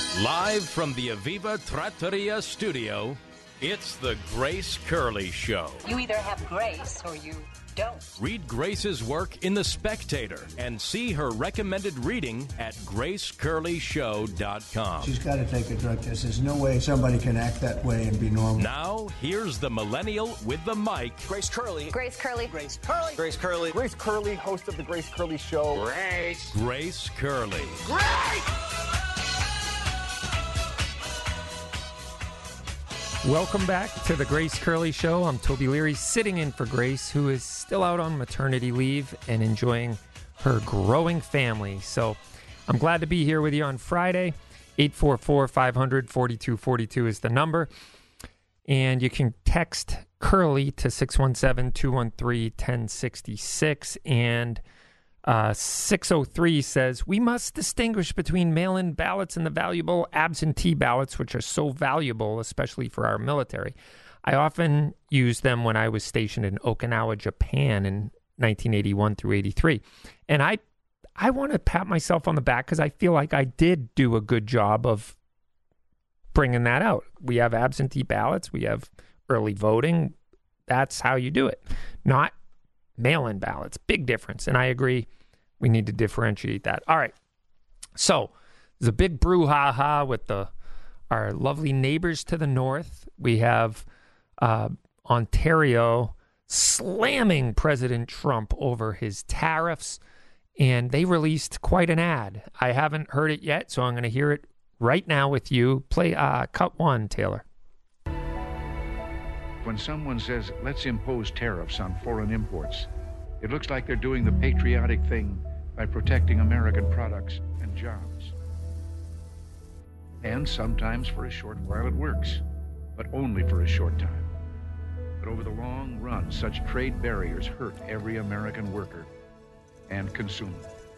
Live from the Aviva Trattoria studio, it's the Grace Curley Show. You either have grace or you don't. Read Grace's work in The Spectator and see her recommended reading at gracecurleyshow.com. She's got to take a drug test. There's no way somebody can act that way and be normal. Now, here's the millennial with the mic, Grace Curley. Grace Curley. Grace Curley. Grace Curley. Grace Curley, host of the Grace Curley Show. Grace Curley. Welcome back to the Grace Curley Show. I'm Toby Leary, sitting in for Grace, who is still out on maternity leave and enjoying her growing family. So I'm glad to be here with you on Friday. 844-500-4242 is the number. And you can text Curly to 617-213-1066. And 603 says, we must distinguish between mail-in ballots and the valuable absentee ballots, which are so valuable, especially for our military. I often used them when I was stationed in Okinawa, Japan in 1981 through 83. And I want to pat myself on the back because I feel like I did do a good job of bringing that out. We have absentee ballots. We have early voting. That's how you do it. Not mail-in ballots. Big difference. And I agree we need to differentiate that. All right. So there's a big brouhaha with our lovely neighbors to the north. We have Ontario slamming President Trump over his tariffs, and they released quite an ad. I haven't heard it yet, so I'm going to hear it right now with you. Play cut one, Taylor. When someone says, let's impose tariffs on foreign imports, it looks like they're doing the patriotic thing by protecting American products and jobs. And sometimes for a short while it works, but only for a short time. But over the long run, such trade barriers hurt every American worker and consumer.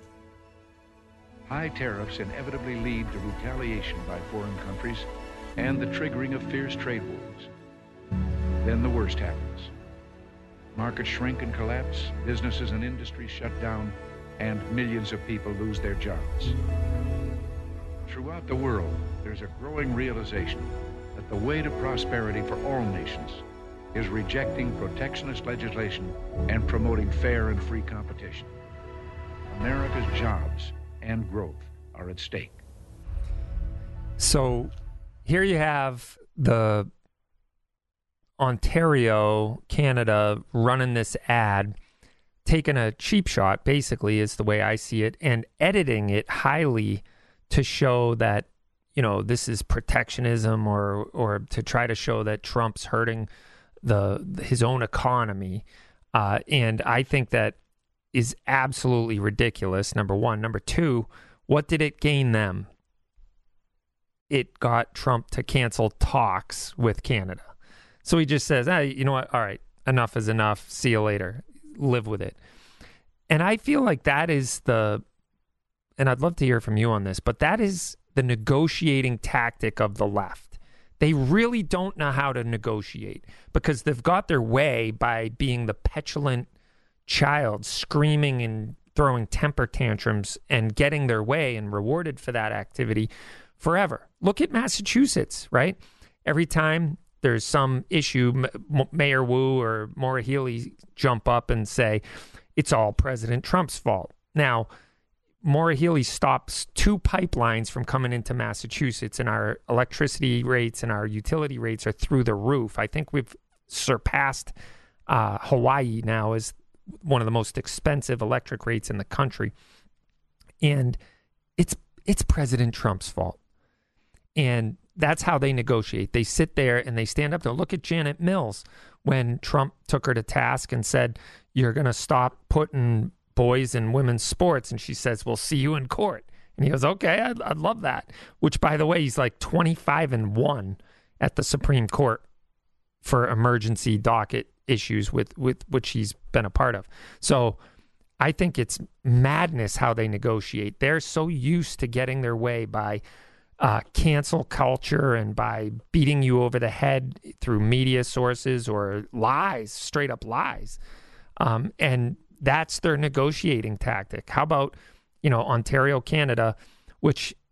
High tariffs inevitably lead to retaliation by foreign countries and the triggering of fierce trade wars. Then the worst happens. Markets shrink and collapse, businesses and industries shut down, and millions of people lose their jobs. Throughout the world, there's a growing realization that the way to prosperity for all nations is rejecting protectionist legislation and promoting fair and free competition. America's jobs and growth are at stake. So here you have the Ontario, Canada, running this ad, taking a cheap shot, basically, is the way I see it, and editing it highly to show that, you know, this is protectionism or to try to show that Trump's hurting his own economy. And I think that is absolutely ridiculous, number one. Number two, what did it gain them? It got Trump to cancel talks with Canada. So he just says, hey, you know what? All right, enough is enough. See you later. Live with it. And I feel like that is and I'd love to hear from you on this, but that is the negotiating tactic of the left. They really don't know how to negotiate because they've got their way by being the petulant child, screaming and throwing temper tantrums and getting their way and rewarded for that activity forever. Look at Massachusetts, right? Every time there's some issue, Mayor Wu or Maura Healey jump up and say, it's all President Trump's fault. Now, Maura Healey stops 2 pipelines from coming into Massachusetts, and our electricity rates and our utility rates are through the roof. I think we've surpassed Hawaii now as one of the most expensive electric rates in the country. And it's President Trump's fault. And that's how they negotiate. They sit there and they stand up there. Look at Janet Mills when Trump took her to task and said, you're going to stop putting boys in women's sports. And she says, we'll see you in court. And he goes, okay, I'd love that. Which, by the way, he's like 25-1 at the Supreme Court for emergency docket issues with which he's been a part of. So I think it's madness how they negotiate. They're so used to getting their way by cancel culture and by beating you over the head through media sources or lies, straight up lies. And that's their negotiating tactic. How about, Ontario, Canada, which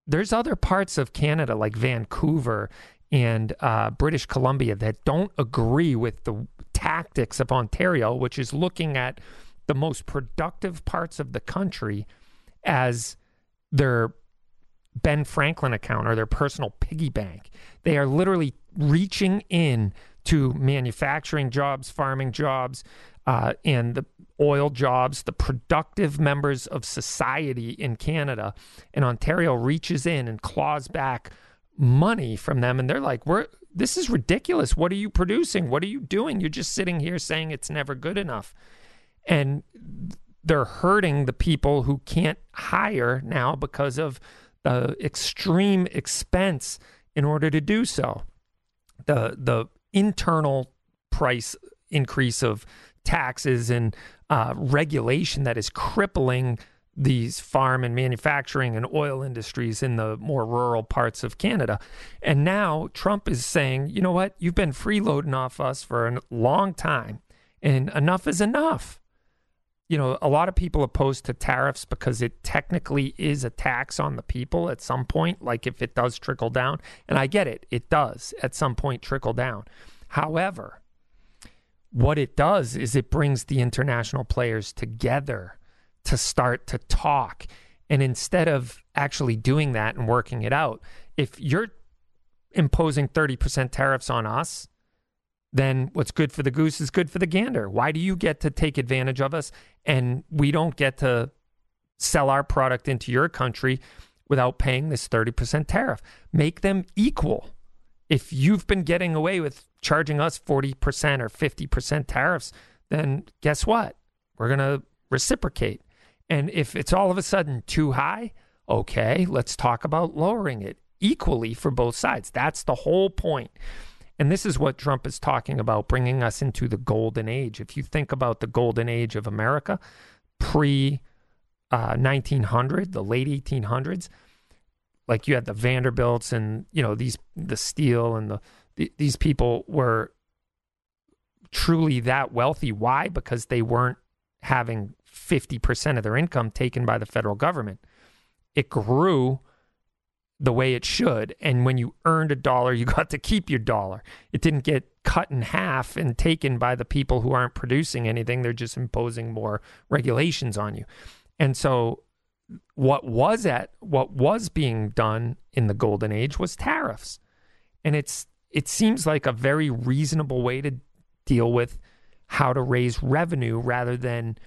there's other parts of Canada like Vancouver and British Columbia that don't agree with the tactics of Ontario, which is looking at the most productive parts of the country as their Ben Franklin account or their personal piggy bank. They are literally reaching in to manufacturing jobs, farming jobs, and the oil jobs, the productive members of society in Canada. And Ontario reaches in and claws back money from them. And they're like, this is ridiculous. What are you producing? What are you doing? You're just sitting here saying it's never good enough. And they're hurting the people who can't hire now because of the extreme expense in order to do so. The internal price increase of taxes and regulation that is crippling these farm and manufacturing and oil industries in the more rural parts of Canada. And now Trump is saying, you know what? You've been freeloading off us for a long time, and enough is enough. You know, a lot of people opposed to tariffs because it technically is a tax on the people at some point, like if it does trickle down. And I get it. It does at some point trickle down. However, what it does is it brings the international players together to start to talk. And instead of actually doing that and working it out, if you're imposing 30% tariffs on us, then what's good for the goose is good for the gander. Why do you get to take advantage of us and we don't get to sell our product into your country without paying this 30% tariff? Make them equal. If you've been getting away with charging us 40% or 50% tariffs, then guess what? We're going to reciprocate. And if it's all of a sudden too high, okay, let's talk about lowering it equally for both sides. That's the whole point. And this is what Trump is talking about, bringing us into the golden age. If you think about the golden age of America, pre-1900, the late 1800s, like you had the Vanderbilts and, you know, the steel and these people were truly that wealthy. Why? Because they weren't having 50% of their income taken by the federal government. It grew the way it should. And when you earned $1, you got to keep your dollar. It didn't get cut in half and taken by the people who aren't producing anything. They're just imposing more regulations on you. And so what was being done in the golden age was tariffs. And it seems like a very reasonable way to deal with how to raise revenue rather than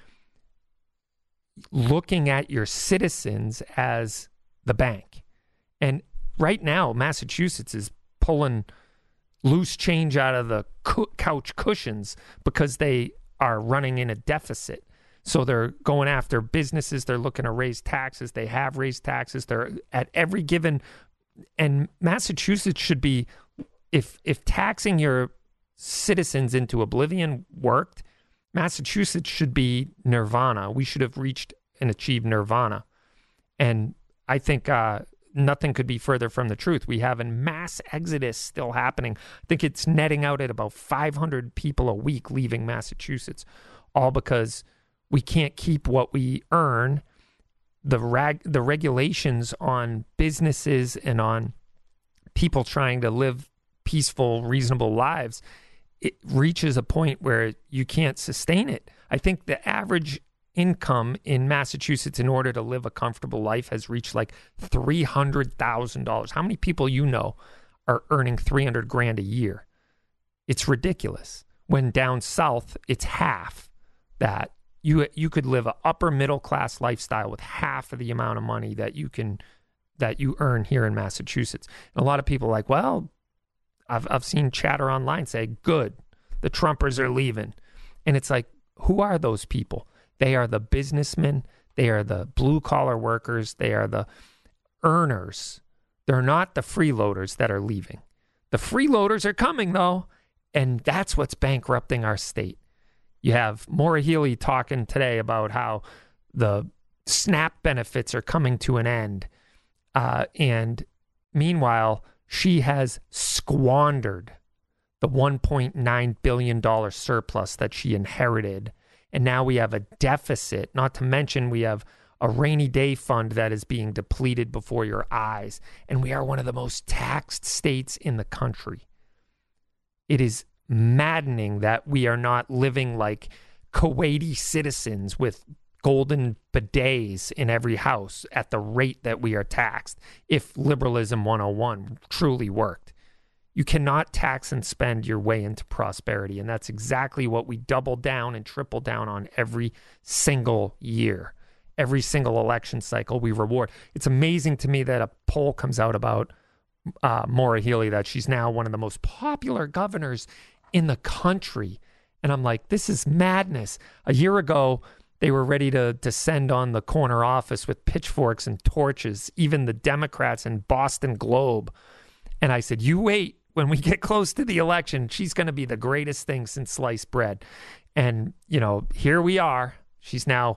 looking at your citizens as the bank. And right now, Massachusetts is pulling loose change out of the couch cushions because they are running in a deficit. So they're going after businesses. They're looking to raise taxes. They have raised taxes. They're at every given. And Massachusetts should be, if taxing your citizens into oblivion worked, Massachusetts should be nirvana. We should have reached and achieved nirvana. And I think nothing could be further from the truth. We have a mass exodus still happening. I think it's netting out at about 500 people a week leaving Massachusetts, all because we can't keep what we earn. The regulations on businesses and on people trying to live peaceful, reasonable lives, it reaches a point where you can't sustain it. I think the average income in Massachusetts in order to live a comfortable life has reached like $300,000. How many people you know are earning $300,000 a year? It's ridiculous. When down south, it's half that. You could live an upper middle class lifestyle with half of the amount of money that you earn here in Massachusetts. And a lot of people are like, well, I've seen chatter online say, good, the Trumpers are leaving. And it's like, who are those people? They are the businessmen. They are the blue-collar workers. They are the earners. They're not the freeloaders that are leaving. The freeloaders are coming, though, and that's what's bankrupting our state. You have Maura Healey talking today about how the SNAP benefits are coming to an end. And meanwhile, she has squandered the $1.9 billion surplus that she inherited. And now we have a deficit, not to mention we have a rainy day fund that is being depleted before your eyes. And we are one of the most taxed states in the country. It is maddening that we are not living like Kuwaiti citizens with golden bidets in every house at the rate that we are taxed. If Liberalism 101 truly worked, you cannot tax and spend your way into prosperity. And that's exactly what we double down and triple down on every single year. Every single election cycle we reward. It's amazing to me that a poll comes out about Maura Healey, that she's now one of the most popular governors in the country. And I'm like, this is madness. A year ago, they were ready to descend on the corner office with pitchforks and torches, even the Democrats in Boston Globe. And I said, you wait, when we get close to the election, she's going to be the greatest thing since sliced bread. And, here we are. She's now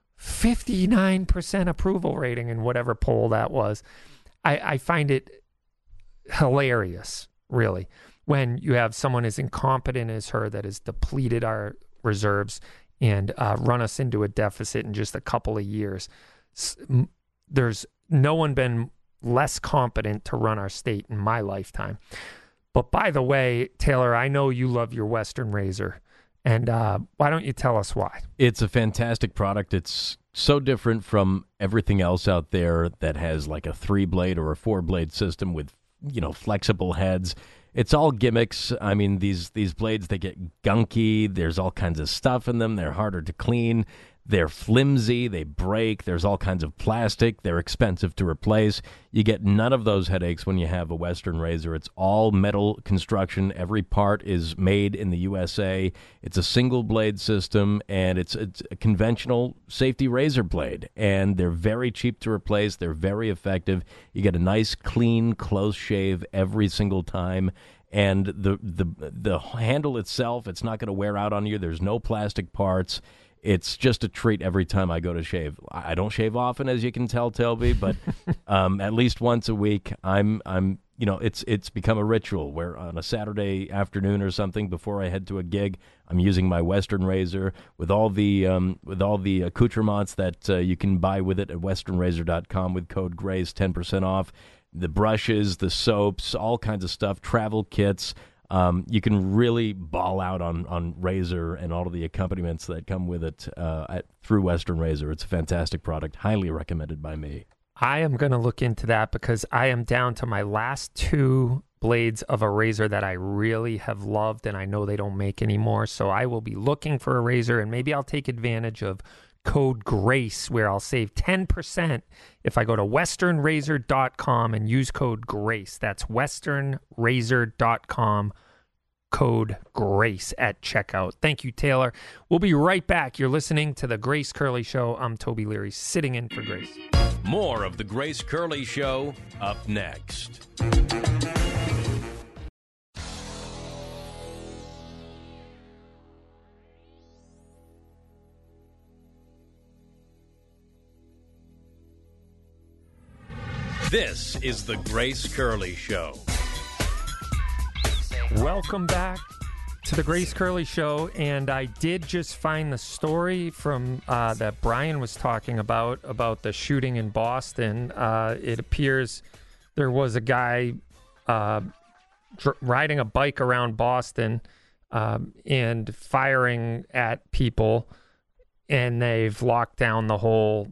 59% approval rating in whatever poll that was. I find it hilarious, really, when you have someone as incompetent as her that has depleted our reserves and run us into a deficit in just a couple of years. There's no one been less competent to run our state in my lifetime. But by the way, Taylor, I know you love your Western Razor. And why don't you tell us why? It's a fantastic product. It's so different from everything else out there that has like a 3-blade or a 4-blade system with, flexible heads. It's all gimmicks. I mean, these blades, they get gunky. There's all kinds of stuff in them. They're harder to clean. They're flimsy. They break. There's all kinds of plastic. They're expensive to replace. You get none of those headaches when you have a Western Razor. It's all metal construction. Every part is made in the USA. It's a single blade system, and it's a conventional safety razor blade. And they're very cheap to replace. They're very effective. You get a nice, clean, close shave every single time. And the handle itself, it's not going to wear out on you. There's no plastic parts. It's just a treat every time I go to shave. I don't shave often, as you can tell, Telby, but at least once a week, it's become a ritual where on a Saturday afternoon or something before I head to a gig, I'm using my Western Razor with all the accoutrements that you can buy with it at westernrazor.com with code GRACE, 10% off. The brushes, the soaps, all kinds of stuff, travel kits. You can really ball out on Razor and all of the accompaniments that come with it through Western Razor. It's a fantastic product, highly recommended by me. I am going to look into that because I am down to my last 2 blades of a razor that I really have loved, and I know they don't make anymore. So I will be looking for a razor, and maybe I'll take advantage of code GRACE, where I'll save 10% if I go to westernrazor.com and use code GRACE. That's westernrazor.com, code GRACE at checkout. Thank you, Taylor. We'll be right back. You're listening to The Grace Curley Show. I'm Toby Leary, sitting in for Grace. More of The Grace Curley Show up next. This is The Grace Curley Show. Welcome back to The Grace Curley Show, and I did just find the story from that Brian was talking about the shooting in Boston. It appears there was a guy riding a bike around Boston and firing at people, and they've locked down the whole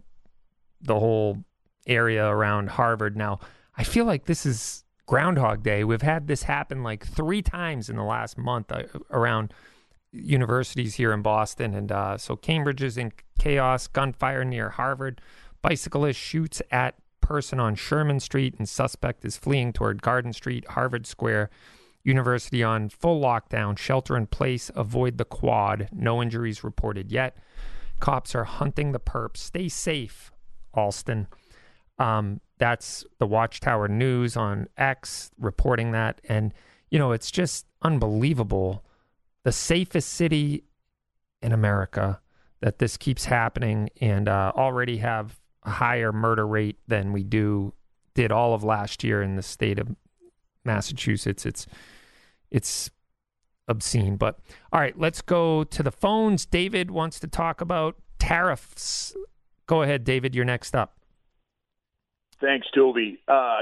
area around Harvard. Now, I feel like this is Groundhog Day. We've had this happen like 3 times in the last month around universities here in Boston. And so Cambridge is in chaos, gunfire near Harvard. Bicyclist shoots at person on Sherman Street and suspect is fleeing toward Garden Street, Harvard Square. University on full lockdown, shelter in place, avoid the quad. No injuries reported yet. Cops are hunting the perps. Stay safe, Alston. That's the Watchtower News on X reporting that. And, it's just unbelievable. The safest city in America that this keeps happening, and already have a higher murder rate than we did all of last year in the state of Massachusetts. It's obscene. But all right, let's go to the phones. David wants to talk about tariffs Go ahead, David. You're next up. Thanks, Toby.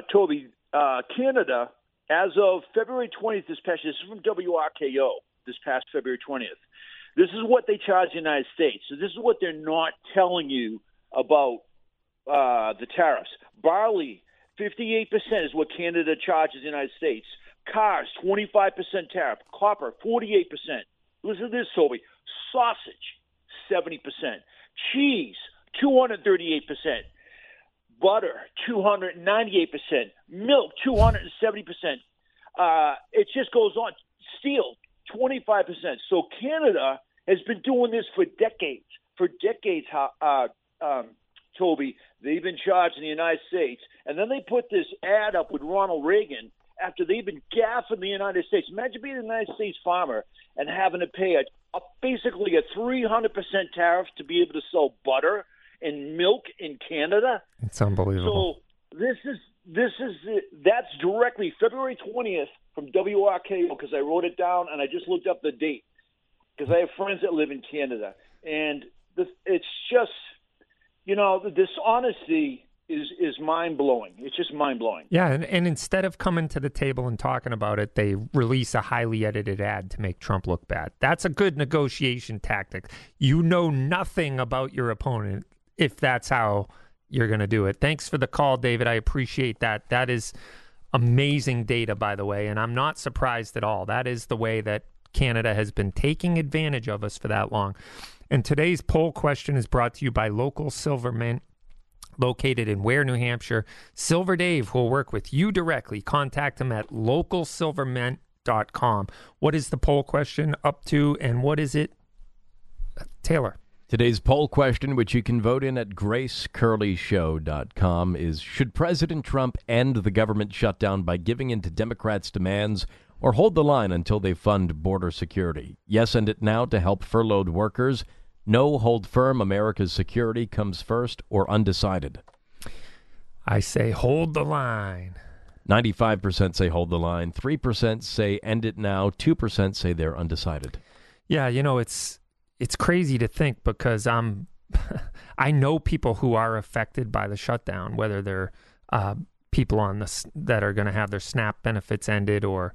Canada, as of February 20th this past year, this is from WRKO, this past February 20th. This is what they charge the United States. So this is what they're not telling you about the tariffs. Barley, 58% is what Canada charges the United States. Cars, 25% tariff. Copper, 48%. Listen to this, Toby. Sausage, 70%. Cheese, 238%. Butter, 298%. Milk, 270%. It just goes on. Steel, 25%. So Canada has been doing this for decades. For decades, Toby, they've been charging the United States. And then they put this ad up with Ronald Reagan after they've been gaffing the United States. Imagine being a United States farmer and having to pay basically a 300% tariff to be able to sell butter and milk in Canada. It's unbelievable. So that's directly February 20th from WRKO, because I wrote it down and I just looked up the date because I have friends that live in Canada. And it's just, the dishonesty is mind-blowing. It's just mind-blowing. Yeah, and instead of coming to the table and talking about it, they release a highly edited ad to make Trump look bad. That's a good negotiation tactic. You know nothing about your opponent if that's how you're going to do it. Thanks for the call, David. I appreciate that. That is amazing data, by the way, and I'm not surprised at all. That is the way that Canada has been taking advantage of us for that long. And today's poll question is brought to you by Local Silver Mint, located in Ware, New Hampshire. Silver Dave will work with you directly. Contact him at localsilvermint.com. What is the poll question up to, and what is it? Taylor. Today's poll question, which you can vote in at gracecurleyshow.com, is: should President Trump end the government shutdown by giving in to Democrats' demands, or hold the line until they fund border security? Yes, end it now to help furloughed workers. No, hold firm, America's security comes first, or undecided? I say hold the line. 95% say hold the line. 3% say end it now. 2% say they're undecided. Yeah, it's crazy to think, because I know people who are affected by the shutdown, whether they're people that are going to have their SNAP benefits ended, or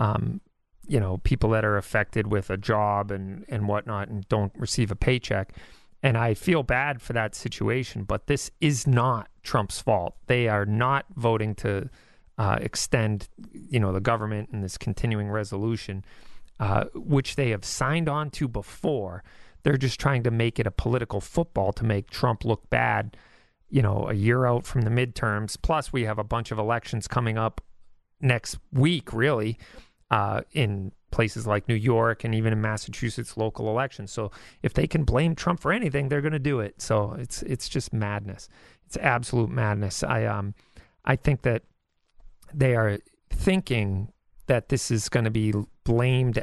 people that are affected with a job and whatnot and don't receive a paycheck. And I feel bad for that situation, but this is not Trump's fault. They are not voting to extend, the government in this continuing resolution, which they have signed on to before. They're just trying to make it a political football to make Trump look bad, a year out from the midterms. Plus, we have a bunch of elections coming up next week, really, in places like New York and even in Massachusetts, local elections. So if they can blame Trump for anything, they're going to do it. So it's just madness. It's absolute madness. I think that they are thinking that this is going to be blamed,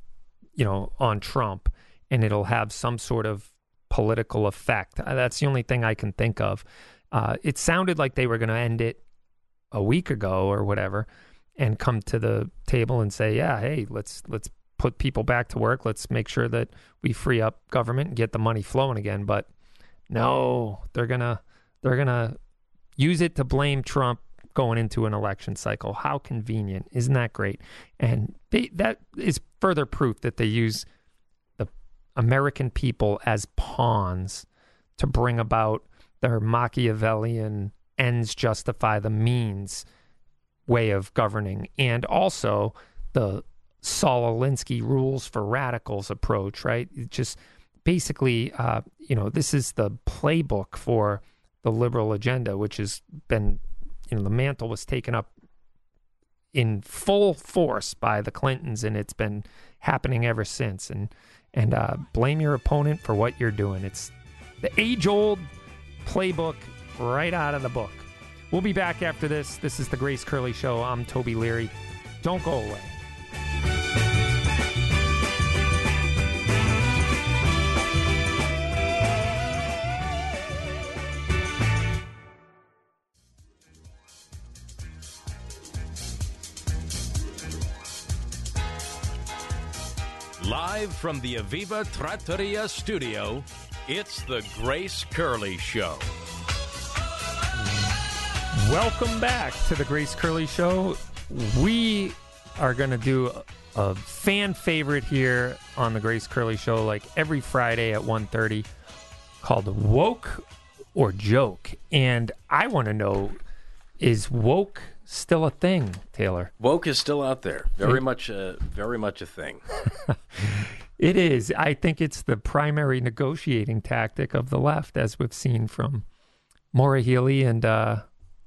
on Trump, and it'll have some sort of political effect. That's the only thing I can think of. It sounded like they were going to end it a week ago or whatever, and come to the table and say, yeah, hey, let's put people back to work. Let's make sure that we free up government and get the money flowing again. But no, they're gonna use it to blame Trump going into an election cycle. How convenient. Isn't that great? And that is further proof that they use the American people as pawns to bring about their Machiavellian ends justify the means way of governing, and also the Saul Alinsky rules for radicals approach, right? It just basically, this is the playbook for the liberal agenda, which has been, the mantle was taken up in full force by the Clintons, and it's been happening ever since. And blame your opponent for what you're doing. It's the age-old playbook right out of the book. We'll be back after this. This is the Grace Curley Show. I'm Toby Leary. Don't go away. Live from the Aviva Trattoria studio, It's the Grace Curley Show. Welcome back to the Grace Curley Show. We are going to do a fan favorite here on the Grace Curley Show, like every Friday at 1:30, called Woke or Joke. And I want to know, is woke still a thing, Taylor? Woke is still out there. Very much a thing. It is. I think it's the primary negotiating tactic of the left, as we've seen from Maura Healey and the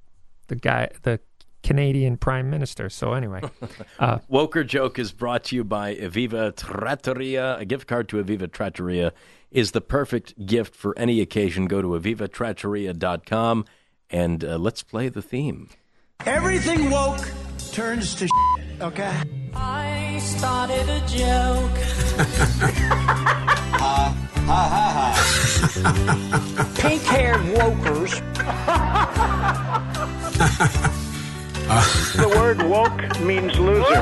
Canadian Prime Minister. So anyway. Woke or Joke is brought to you by Aviva Trattoria. A gift card to Aviva Trattoria is the perfect gift for any occasion. Go to avivatrattoria.com and let's play the theme. Everything woke turns to okay? I started a joke. Pink-haired wokers. The word woke means loser.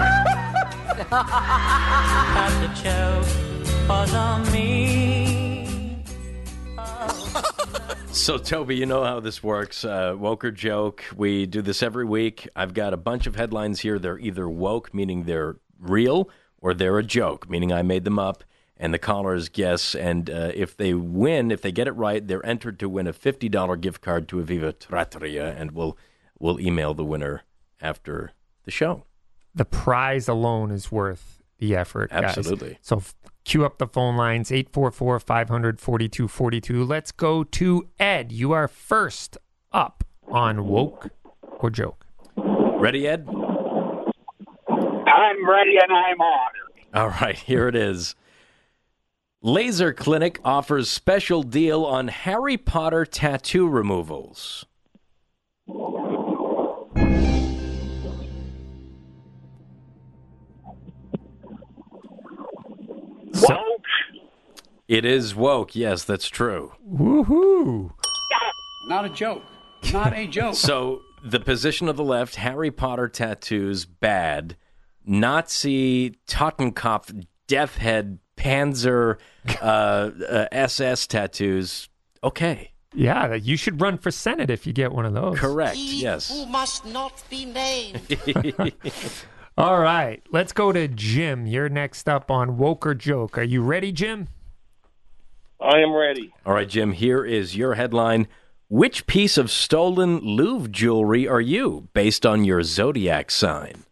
But the joke was on me. So, Toby, you know how this works. Woke or Joke. We do this every week. I've got a bunch of headlines here. They're either woke, meaning they're real, or they're a joke, meaning I made them up, and the callers guess. And if they win, if they get it right, they're entered to win a $50 gift card to Aviva Trattoria, and we'll email the winner after the show. The prize alone is worth the effort, guys. Absolutely. So cue up the phone lines, 844-500-4242. Let's go to Ed. You are first up on Woke or Joke. Ready, Ed? I'm ready and I'm honored. All right, here it is. Laser Clinic offers special deal on Harry Potter tattoo removals. Woke. It is woke. Yes, that's true. Woohoo! Not a joke. Not a joke. So the position of the left, Harry Potter tattoos, bad. Nazi, Totenkopf, Death Head, Panzer, SS tattoos, okay. Yeah, you should run for Senate if you get one of those. Correct, yes. Who must not be named. All right, let's go to Jim. You're next up on Woke or Joke. Are you ready, Jim? I am ready. All right, Jim, here is your headline. Which piece of stolen Louvre jewelry are you, based on your zodiac sign?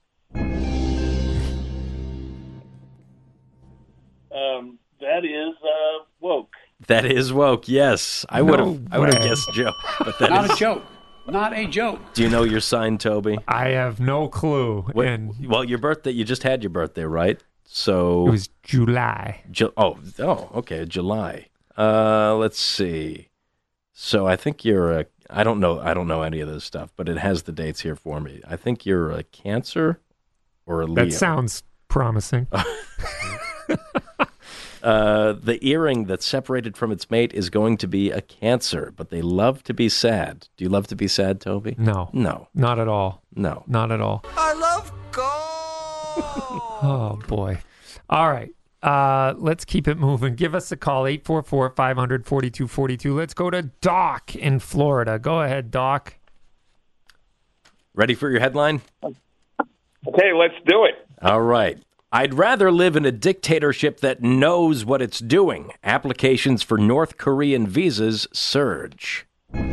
That is woke. That is woke, yes. I would have guessed Joe. But that Not is a joke. Not a joke. Do you know your sign, Toby? I have no clue. And Well, your birthday, you just had your birthday, right? So it was July. Okay, July. Let's see. So I think you're I don't know any of this stuff, but it has the dates here for me. I think you're a Cancer or a Leo. That sounds promising. The earring that's separated from its mate is going to be a Cancer, but they love to be sad. Do you love to be sad, Toby? No. No. Not at all. No. Not at all. I love gold. Oh, boy. All right. Let's keep it moving. Give us a call, 844-500-4242. Let's go to Doc in Florida. Go ahead, Doc. Ready for your headline? Okay, let's do it. All right. I'd rather live in a dictatorship that knows what it's doing. Applications for North Korean visas surge. I'm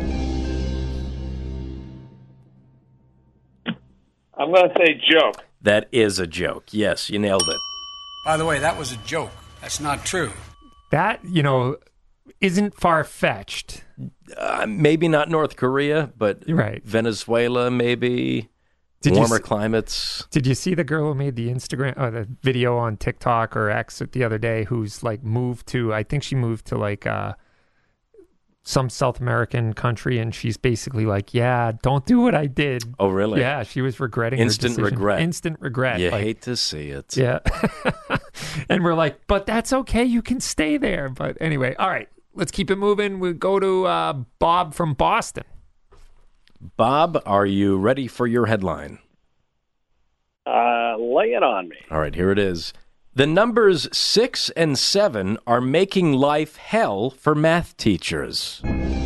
going to say joke. That is a joke. Yes, you nailed it. By the way, that was a joke. That's not true. That, isn't far-fetched. Maybe not North Korea, but right. Venezuela, maybe. Warmer climates. Did you see the girl who made the the video on TikTok or X the other day who's moved to, I think she moved to some South American country, and she's basically yeah, don't do what I did. Oh, really? Yeah, she was regretting Instant her decision. regret. Instant regret. You hate to see it. Yeah. And we're but that's okay. You can stay there. But anyway, all right, let's keep it moving. We go to Bob from Boston. Bob, are you ready for your headline? Lay it on me. All right, here it is. The numbers 6 and 7 are making life hell for math teachers.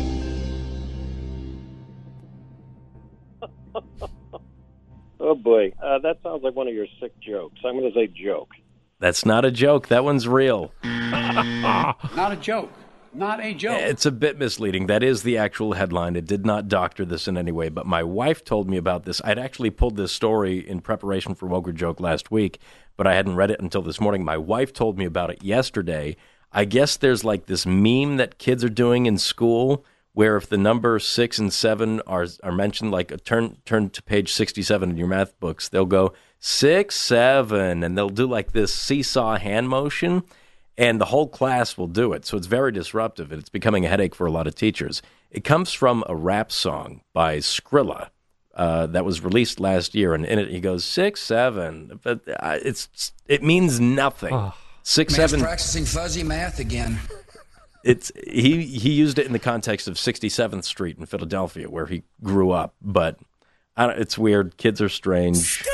Oh, boy. That sounds like one of your sick jokes. I'm going to say joke. That's not a joke. That one's real. Not a joke. Not a joke. It's a bit misleading. That is the actual headline. It did not doctor this in any way, but my wife told me about this. I'd actually pulled this story in preparation for Woke or Joke last week, but I hadn't read it until this morning. My wife told me about it yesterday. I guess there's like this meme that kids are doing in school where if the number 6 and 7 are mentioned, like turn to page 67 in your math books, they'll go 6, 7, and they'll do like this seesaw hand motion. And the whole class will do it. So it's very disruptive, and it's becoming a headache for a lot of teachers. It comes from a rap song by Skrilla that was released last year, and in it he goes 6, 7. But it means nothing. Oh. 6, 7. Practicing fuzzy math again. He used it in the context of 67th Street in Philadelphia, where he grew up. But it's weird. Kids are strange.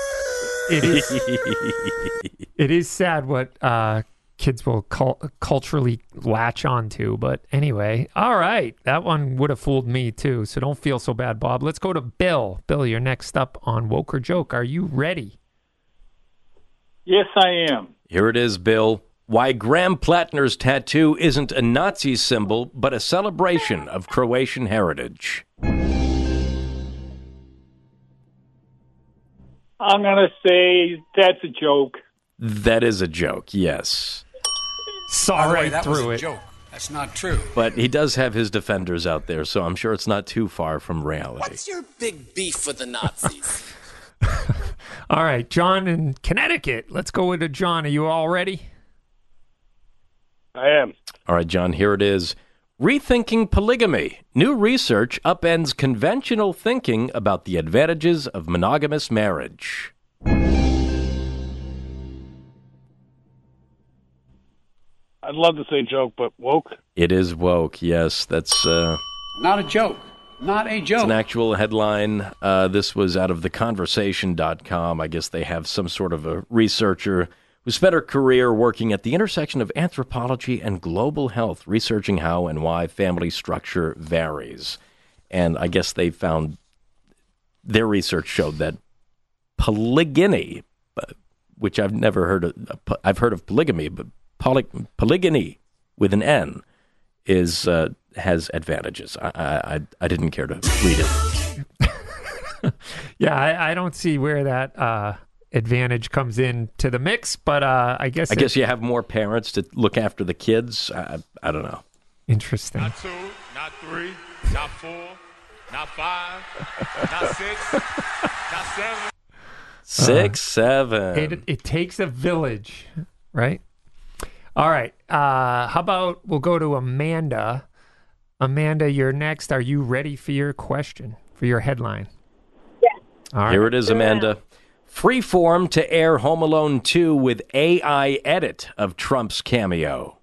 It is sad what kids will culturally latch onto. But anyway, all right. That one would have fooled me too, so don't feel so bad, Bob. Let's go to Bill. Bill, you're next up on Woke or Joke. Are you ready? Yes, I am. Here it is, Bill. Why Graham Plattner's tattoo isn't a Nazi symbol, but a celebration of Croatian heritage. I'm going to say that's a joke. That is a joke, yes. Saw right that through was a it. Joke. That's not true. But he does have his defenders out there, so I'm sure it's not too far from reality. What's your big beef with the Nazis? All right, John in Connecticut. Let's go into John. Are you all ready? I am. All right, John, here it is. Rethinking polygamy. New research upends conventional thinking about the advantages of monogamous marriage. I'd love to say joke, but woke? It is woke, yes. That's not a joke. Not a joke. It's an actual headline. This was out of theconversation.com. I guess they have some sort of a researcher who spent her career working at the intersection of anthropology and global health, researching how and why family structure varies. And I guess they found their research showed that polygyny, which I've never heard of. I've heard of polygamy, but polygyny with an N has advantages. I didn't care to read it. Yeah, I don't see where that advantage comes into the mix, but I guess you have more parents to look after the kids. I don't know. Interesting. Not 2, not 3, not 4, not 5, not 6, not 7. 6, 7. It takes a village, right? All right. How about we'll go to Amanda. Amanda, you're next. Are you ready for your question, for your headline? Yes. All right. Here it is, Amanda. Freeform to air Home Alone 2 with AI edit of Trump's cameo.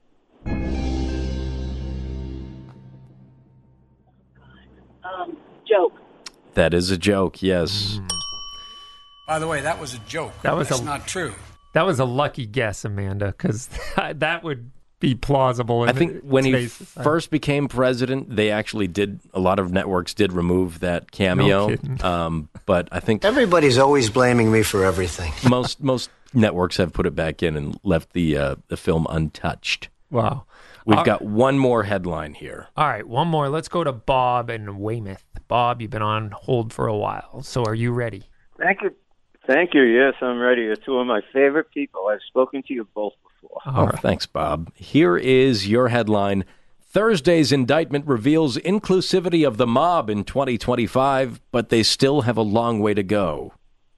Joke. That is a joke, yes. By the way, that was a joke. That's not true. That was a lucky guess, Amanda, because that would be plausible. I think when he first became president, they actually did, a lot of networks did remove that cameo. No kidding. But I think everybody's always blaming me for everything. Most networks have put it back in and left the film untouched. Wow. We've got one more headline here. All right, one more. Let's go to Bob in Weymouth. Bob, you've been on hold for a while, so are you ready? Thank you. Thank you. Yes, I'm ready. You're two of my favorite people. I've spoken to you both before. All right. Thanks, Bob. Here is your headline. Thursday's indictment reveals inclusivity of the mob in 2025, but they still have a long way to go.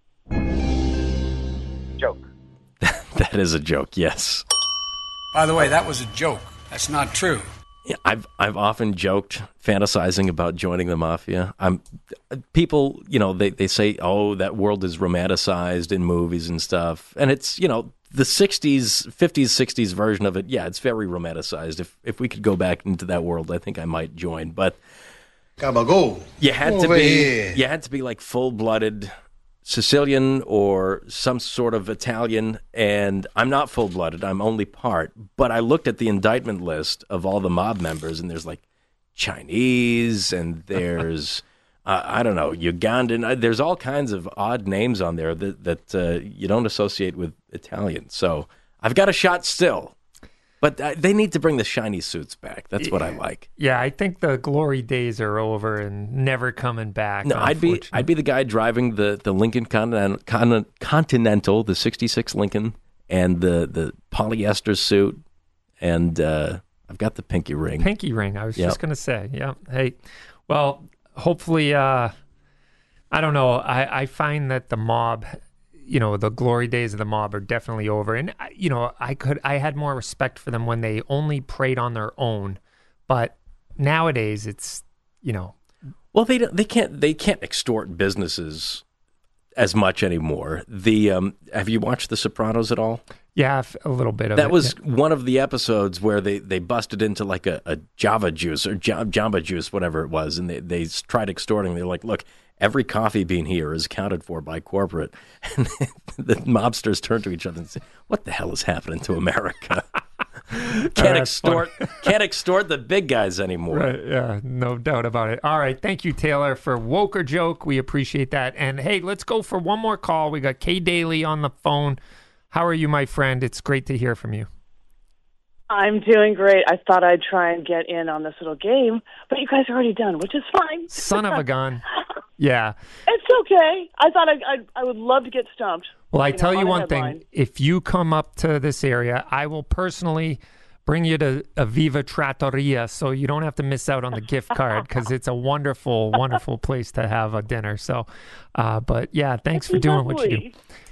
Joke. That is a joke, yes. By the way, that was a joke. That's not true. Yeah, I've often joked, fantasizing about joining the mafia. People, they say, oh, that world is romanticized in movies and stuff. And it's, the 60s, 50s, 60s version of it. Yeah, it's very romanticized. If we could go back into that world, I think I might join. But Gabagool. you had to be like full-blooded Sicilian or some sort of Italian, and I'm not full-blooded. I'm only part. But I looked at the indictment list of all the mob members, and there's like Chinese, and there's I don't know, Ugandan. There's all kinds of odd names on there that you don't associate with Italian. So I've got a shot still. But they need to bring the shiny suits back. That's what I like. Yeah, I think the glory days are over and never coming back. No, I'd be the guy driving the Lincoln Continental, the '66 Lincoln, and the polyester suit, and I've got the pinky ring. Pinky ring. I was just going to say. Yeah. Hey, well, hopefully, I don't know. I find that the mob, the glory days of the mob are definitely over. And, I had more respect for them when they only preyed on their own. But nowadays it's, Well, they can't extort businesses as much anymore. Have you watched The Sopranos at all? Yeah, a little bit of that it. That was one of the episodes where they busted into like a Java Juice or Jamba Juice, whatever it was, and they tried extorting. They're like, look, every coffee bean here is accounted for by corporate. And the mobsters turn to each other and say, what the hell is happening to America? Can't extort the big guys anymore. Right, yeah, no doubt about it. All right, thank you, Taylor, for Woke or Joke. We appreciate that. And hey, let's go for one more call. We got Kay Daly on the phone. How are you, my friend? It's great to hear from you. I'm doing great. I thought I'd try and get in on this little game, but you guys are already done, which is fine. Son of a gun. Yeah. It's okay. I thought I would love to get stumped. Well, I tell you one thing. If you come up to this area, I will personally bring you to Aviva Trattoria so you don't have to miss out on the gift card because it's a wonderful, wonderful place to have a dinner. So, but yeah, thanks for doing what you do.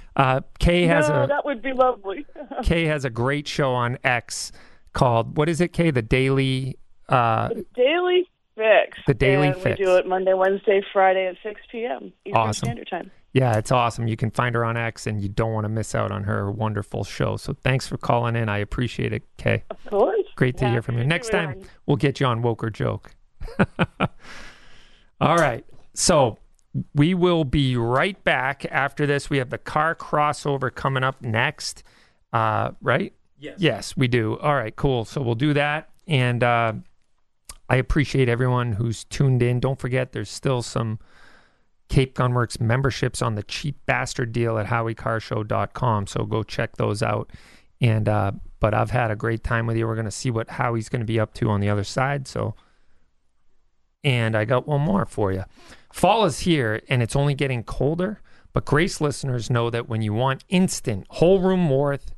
Kay has that would be lovely. Kay has a great show on X called, what is it, Kay? The Daily Daily Fix. The Daily Fix. We do it Monday, Wednesday, Friday at 6 p.m. Eastern Standard Time. Yeah, it's awesome. You can find her on X, and you don't want to miss out on her wonderful show. So thanks for calling in. I appreciate it, Kay. Of course. Great to hear from you. Next time, we'll get you on Woke or Joke. All right. So we will be right back after this. We have the car crossover coming up next, right? Yes. Yes, we do. All right, cool. So we'll do that. And I appreciate everyone who's tuned in. Don't forget, there's still some Cape Gunworks memberships on the cheap bastard deal at HowieCarshow.com. So go check those out. And but I've had a great time with you. We're going to see what Howie's going to be up to on the other side. So, and I got one more for you. Fall is here, and it's only getting colder. But Grace listeners know that when you want instant whole room warmth,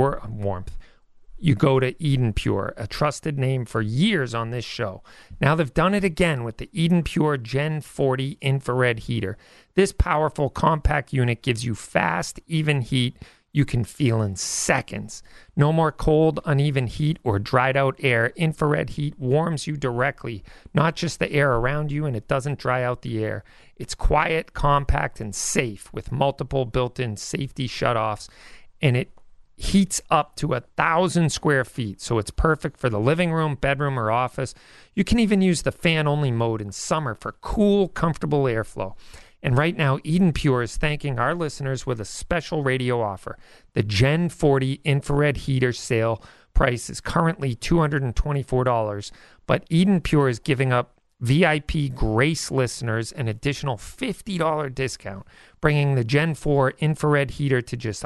you go to Eden Pure, a trusted name for years on this show. Now they've done it again with the Eden Pure Gen 40 infrared heater. This powerful compact unit gives you fast, even heat you can feel in seconds. No more cold, uneven heat or dried out air. Infrared heat warms you directly, not just the air around you, and it doesn't dry out the air. It's quiet, compact, and safe with multiple built-in safety shutoffs, and it heats up to 1,000 square feet, so it's perfect for the living room, bedroom, or office. You can even use the fan-only mode in summer for cool, comfortable airflow. And right now, Eden Pure is thanking our listeners with a special radio offer. The Gen 40 infrared heater sale price is currently $224, but Eden Pure is giving up VIP Grace listeners an additional $50 discount, bringing the Gen 4 infrared heater to just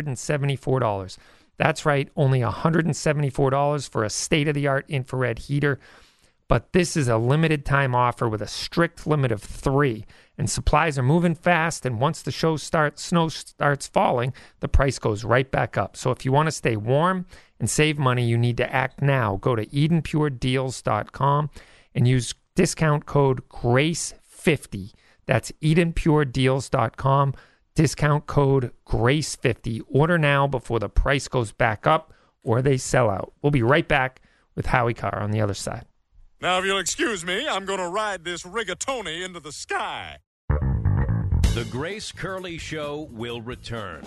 $174. That's right, only $174 for a state-of-the-art infrared heater. But this is a limited time offer with a strict limit of 3. And supplies are moving fast, and once the snow starts falling, the price goes right back up. So if you want to stay warm and save money, you need to act now. Go to EdenPureDeals.com and use discount code GRACE50. That's EdenPureDeals.com, discount code GRACE50. Order now before the price goes back up or they sell out. We'll be right back with Howie Carr on the other side. Now, if you'll excuse me, I'm going to ride this rigatoni into the sky. The Grace Curley Show will return.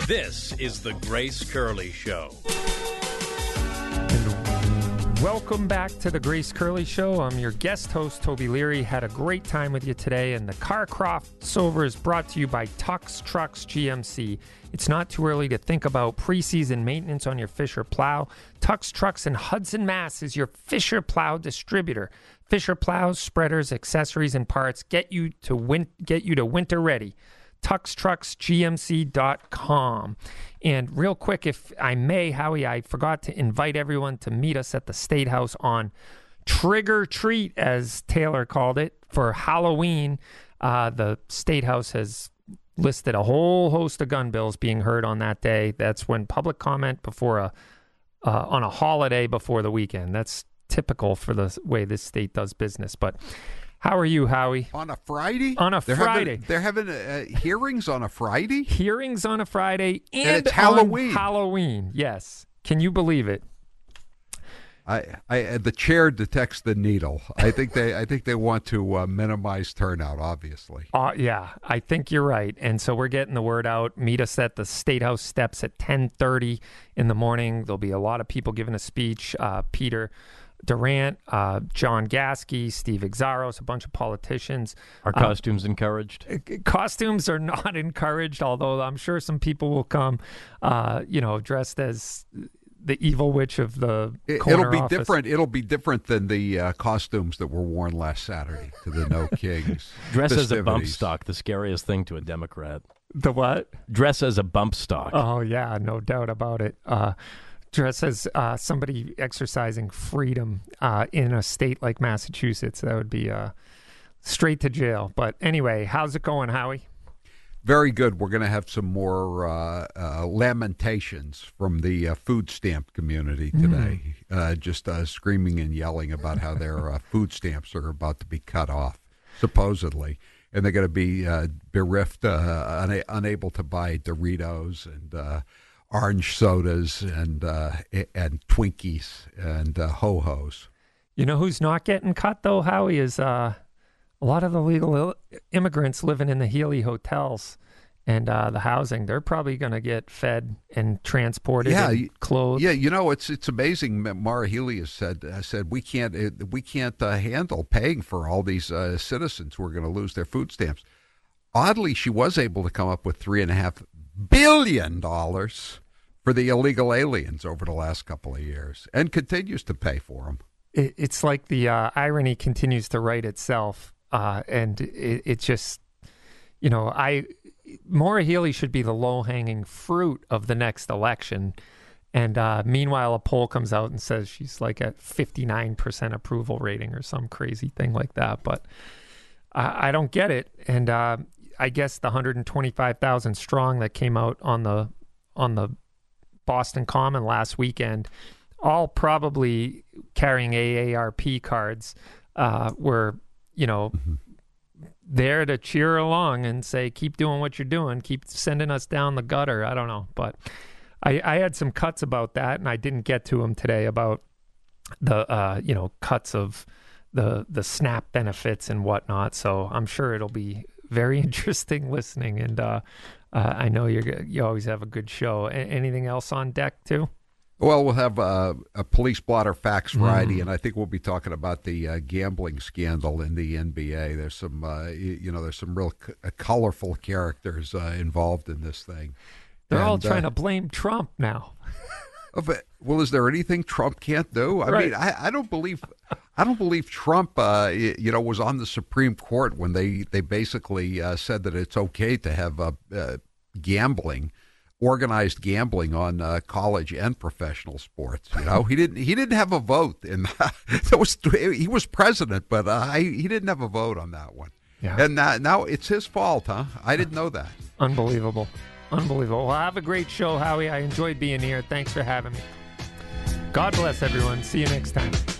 This is the Grace Curley Show. Welcome back to the Grace Curley Show. I'm your guest host, Toby Leary. Had a great time with you today, and the car crossover is brought to you by Tux Trucks GMC. It's not too early to think about preseason maintenance on your Fisher plow. Tux Trucks in Hudson, Mass. is your Fisher plow distributor. Fisher plows, spreaders, accessories, and parts get you to winter ready. TuxTrucksGMC.com. And real quick, if I may, Howie, I forgot to invite everyone to meet us at the State House on Trick or Treat, as Taylor called it, for Halloween. The State House has listed a whole host of gun bills being heard on that day. That's when public comment before on a holiday before the weekend. That's typical for the way this state does business. But how are you, Howie? On a Friday? On a Friday. They're having hearings on a Friday? Hearings on a Friday and it's Halloween. Halloween, yes. Can you believe it? The chair detects the needle. I think they want to minimize turnout, obviously. Yeah, I think you're right. And so we're getting the word out. Meet us at the State House steps at 10:30 in the morning. There'll be a lot of people giving a speech. Peter Durant, John Gasky, Steve Exaros, a bunch of politicians. Are costumes encouraged? Costumes are not encouraged, although I'm sure some people will come, dressed as the evil witch of the corner office. Different. It'll be different than the costumes that were worn last Saturday to the No Kings. Dress as a bump stock, the scariest thing to a Democrat. The what? Dress as a bump stock. Oh, yeah, no doubt about it. Dress as somebody exercising freedom in a state like Massachusetts. That would be straight to jail. But anyway, how's it going, Howie? Very good. We're going to have some more lamentations from the food stamp community today. Just screaming and yelling about how their food stamps are about to be cut off, supposedly. And they're going to be bereft, unable to buy Doritos and orange sodas and Twinkies and Ho-Hos. You know who's not getting cut, though, Howie, is a lot of the legal immigrants living in the Healy hotels and the housing. They're probably going to get fed and transported and clothed. Yeah, it's amazing. Maura Healey has said we can't handle paying for all these citizens who are going to lose their food stamps. Oddly, she was able to come up with $3.5 billion for the illegal aliens over the last couple of years, and continues to pay for them. It's like the irony continues to write itself, and it just, Maura Healey should be the low-hanging fruit of the next election, and meanwhile a poll comes out and says she's like at 59% approval rating or some crazy thing like that. But I don't get it, and I guess the 125,000 strong that came out on the Boston Common last weekend, all probably carrying AARP cards, were, there to cheer along and say, keep doing what you're doing, keep sending us down the gutter. I don't know. But I had some cuts about that, and I didn't get to them today about the, cuts of the SNAP benefits and whatnot. So I'm sure it'll be very interesting listening, and I know you always have a good show. Anything else on deck too? Well, we'll have a police blotter facts variety, and I think we'll be talking about the gambling scandal in the NBA. There's some, there's some real colorful characters involved in this thing. They're all trying to blame Trump now. Well, is there anything Trump can't do? I mean, I don't believe Trump, was on the Supreme Court when they basically said that it's okay to have gambling, organized gambling on college and professional sports. He didn't have a vote in that. He was president, but he didn't have a vote on that one. Yeah. And now it's his fault, huh? I didn't know that. Unbelievable. Well, have a great show, Howie. I enjoyed being here. Thanks for having me. God bless everyone. See you next time.